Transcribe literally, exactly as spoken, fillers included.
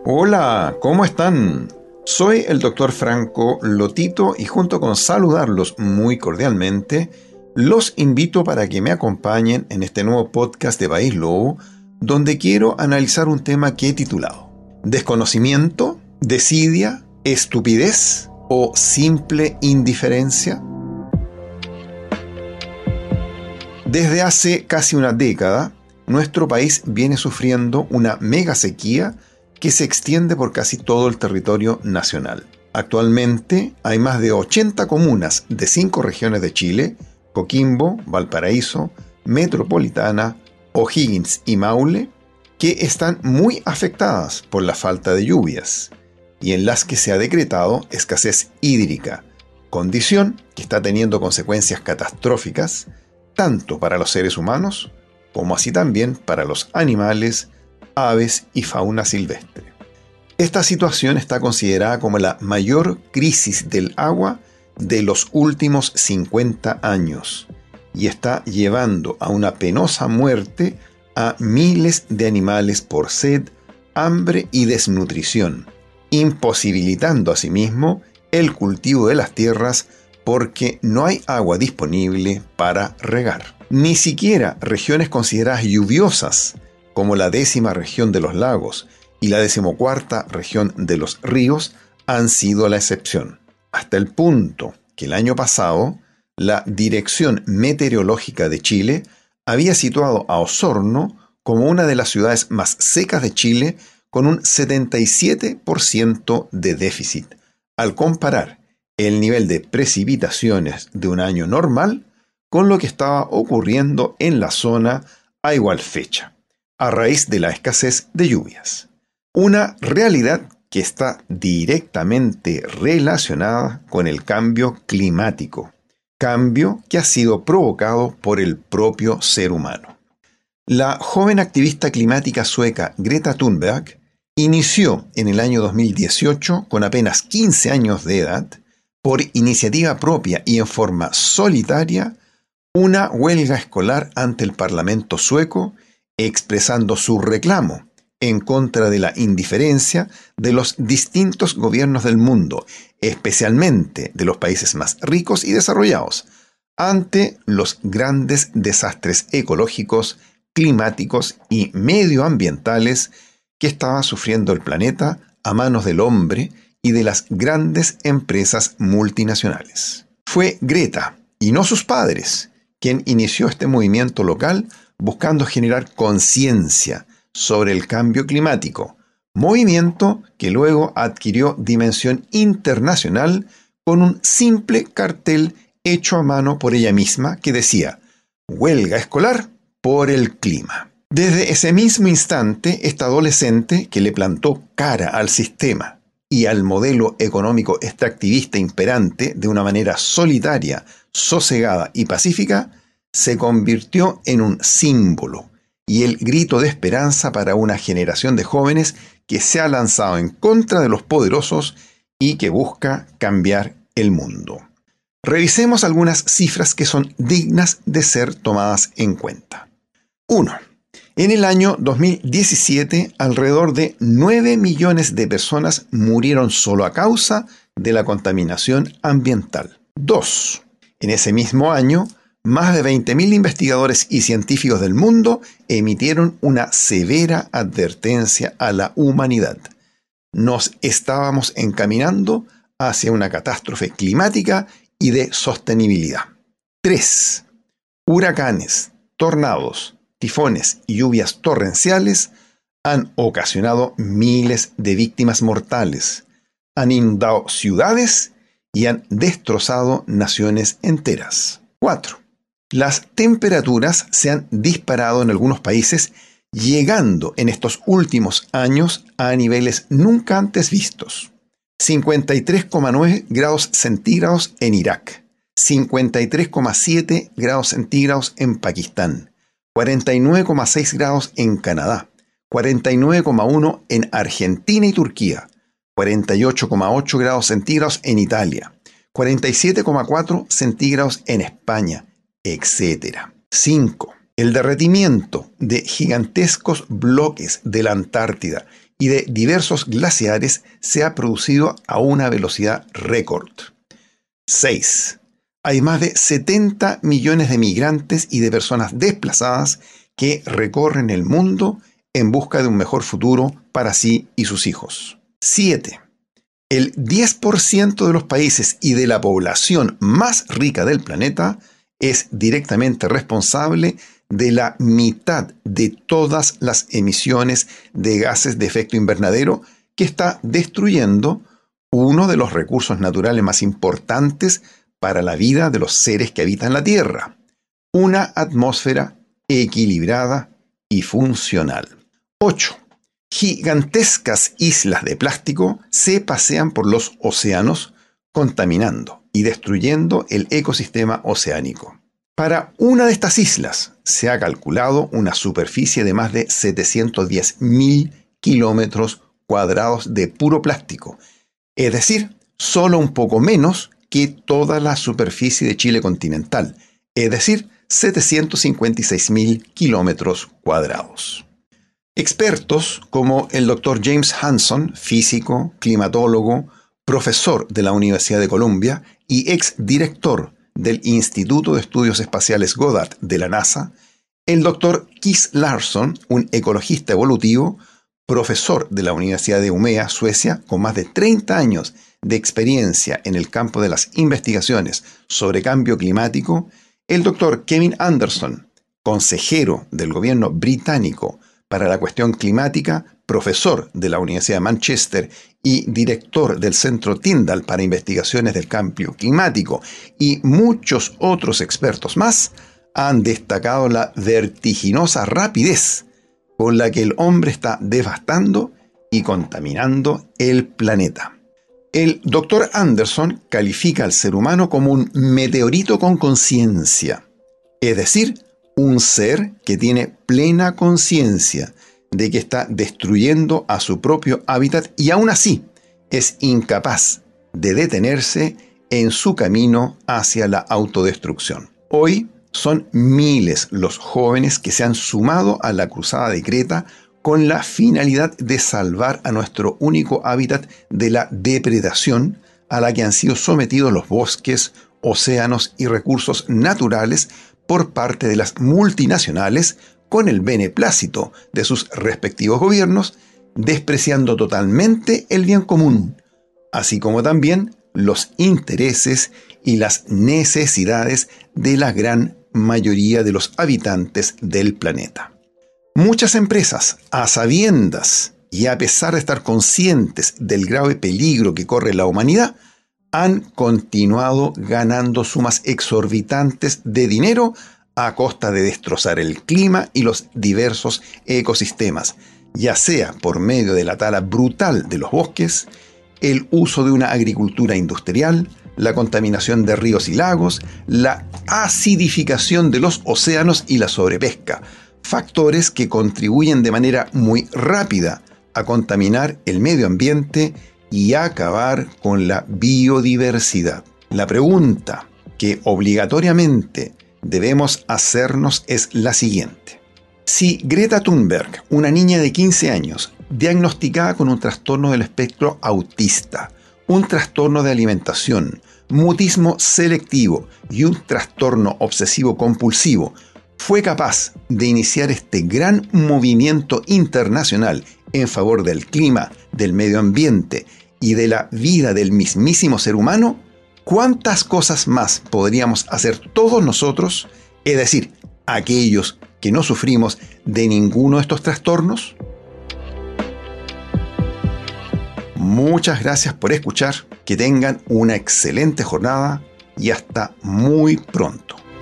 Hola, ¿cómo están? Soy el doctor Franco Lotito y junto con saludarlos muy cordialmente, los invito para que me acompañen en este nuevo podcast de País Lobo, donde quiero analizar un tema que he titulado ¿Desconocimiento? ¿Desidia? ¿Estupidez? ¿O simple indiferencia? Desde hace casi una década, nuestro país viene sufriendo una mega sequía que se extiende por casi todo el territorio nacional. Actualmente hay más de ochenta comunas de cinco regiones de Chile: Coquimbo, Valparaíso, Metropolitana, O'Higgins y Maule, que están muy afectadas por la falta de lluvias y en las que se ha decretado escasez hídrica, condición que está teniendo consecuencias catastróficas tanto para los seres humanos como así también para los animales, aves y fauna silvestre. Esta situación está considerada como la mayor crisis del agua de los últimos cincuenta años y está llevando a una penosa muerte a miles de animales por sed, hambre y desnutrición, imposibilitando asimismo el cultivo de las tierras porque no hay agua disponible para regar. Ni siquiera regiones consideradas lluviosas, como la décima región de los lagos y la decimocuarta región de los ríos, han sido la excepción. Hasta el punto que el año pasado, la Dirección Meteorológica de Chile había situado a Osorno como una de las ciudades más secas de Chile, con un setenta y siete por ciento de déficit, al comparar el nivel de precipitaciones de un año normal con lo que estaba ocurriendo en la zona a igual fecha, a raíz de la escasez de lluvias. Una realidad que está directamente relacionada con el cambio climático, cambio que ha sido provocado por el propio ser humano. La joven activista climática sueca Greta Thunberg inició en el año dos mil dieciocho, con apenas quince años de edad, por iniciativa propia y en forma solitaria, una huelga escolar ante el Parlamento sueco, expresando su reclamo en contra de la indiferencia de los distintos gobiernos del mundo, especialmente de los países más ricos y desarrollados, ante los grandes desastres ecológicos, climáticos y medioambientales que estaba sufriendo el planeta a manos del hombre y de las grandes empresas multinacionales. Fue Greta, y no sus padres, quien inició este movimiento local buscando generar conciencia sobre el cambio climático, movimiento que luego adquirió dimensión internacional con un simple cartel hecho a mano por ella misma que decía: «Huelga escolar por el clima». Desde ese mismo instante, esta adolescente que le plantó cara al sistema y al modelo económico extractivista imperante de una manera solitaria, sosegada y pacífica, se convirtió en un símbolo y el grito de esperanza para una generación de jóvenes que se ha lanzado en contra de los poderosos y que busca cambiar el mundo. Revisemos algunas cifras que son dignas de ser tomadas en cuenta. uno. En el año dos mil diecisiete, alrededor de nueve millones de personas murieron solo a causa de la contaminación ambiental. dos. En ese mismo año, más de veinte mil investigadores y científicos del mundo emitieron una severa advertencia a la humanidad. Nos estábamos encaminando hacia una catástrofe climática y de sostenibilidad. tres. Huracanes, tornados, tifones y lluvias torrenciales han ocasionado miles de víctimas mortales, han inundado ciudades y han destrozado naciones enteras. cuatro. Las temperaturas se han disparado en algunos países, llegando en estos últimos años a niveles nunca antes vistos. cincuenta y tres coma nueve grados centígrados en Irak, cincuenta y tres coma siete grados centígrados en Pakistán, cuarenta y nueve coma seis grados en Canadá, cuarenta y nueve coma uno en Argentina y Turquía, cuarenta y ocho coma ocho grados centígrados en Italia, cuarenta y siete coma cuatro centígrados en España, etcétera. cinco. El derretimiento de gigantescos bloques de la Antártida y de diversos glaciares se ha producido a una velocidad récord. seis. Hay más de setenta millones de migrantes y de personas desplazadas que recorren el mundo en busca de un mejor futuro para sí y sus hijos. siete. El diez por ciento de los países y de la población más rica del planeta es directamente responsable de la mitad de todas las emisiones de gases de efecto invernadero que está destruyendo uno de los recursos naturales más importantes para la vida de los seres que habitan la Tierra, una atmósfera equilibrada y funcional. ocho. Gigantescas islas de plástico se pasean por los océanos, contaminando y destruyendo el ecosistema oceánico. Para una de estas islas se ha calculado una superficie de más de setecientos diez mil kilómetros cuadrados de puro plástico, es decir, solo un poco menos que toda la superficie de Chile continental, es decir, setecientos cincuenta y seis mil kilómetros cuadrados. Expertos como el doctor James Hansen, físico, climatólogo, profesor de la Universidad de Columbia y exdirector del Instituto de Estudios Espaciales Goddard de la NASA, el doctor Keith Larson, un ecologista evolutivo, profesor de la Universidad de Umeå, Suecia, con más de treinta años de experiencia en el campo de las investigaciones sobre cambio climático, el doctor Kevin Anderson, consejero del gobierno británico para la cuestión climática, profesor de la Universidad de Manchester y director del Centro Tyndall para investigaciones del cambio climático, y muchos otros expertos más, han destacado la vertiginosa rapidez con la que el hombre está devastando y contaminando el planeta. El doctor Anderson califica al ser humano como un meteorito con conciencia, es decir, un ser que tiene plena conciencia de que está destruyendo a su propio hábitat y aún así es incapaz de detenerse en su camino hacia la autodestrucción. Hoy son miles los jóvenes que se han sumado a la cruzada de Greta con la finalidad de salvar a nuestro único hábitat de la depredación a la que han sido sometidos los bosques, océanos y recursos naturales por parte de las multinacionales con el beneplácito de sus respectivos gobiernos, despreciando totalmente el bien común, así como también los intereses y las necesidades de la gran mayoría de los habitantes del planeta. Muchas empresas, a sabiendas y a pesar de estar conscientes del grave peligro que corre la humanidad, han continuado ganando sumas exorbitantes de dinero a costa de destrozar el clima y los diversos ecosistemas, ya sea por medio de la tala brutal de los bosques, el uso de una agricultura industrial, la contaminación de ríos y lagos, la acidificación de los océanos y la sobrepesca, factores que contribuyen de manera muy rápida a contaminar el medio ambiente y a acabar con la biodiversidad. La pregunta que obligatoriamente debemos hacernos es la siguiente. Si Greta Thunberg, una niña de quince años, diagnosticada con un trastorno del espectro autista, un trastorno de alimentación, mutismo selectivo y un trastorno obsesivo-compulsivo, fue capaz de iniciar este gran movimiento internacional en favor del clima, del medio ambiente y de la vida del mismísimo ser humano, ¿cuántas cosas más podríamos hacer todos nosotros, es decir, aquellos que no sufrimos de ninguno de estos trastornos? Muchas gracias por escuchar, que tengan una excelente jornada y hasta muy pronto.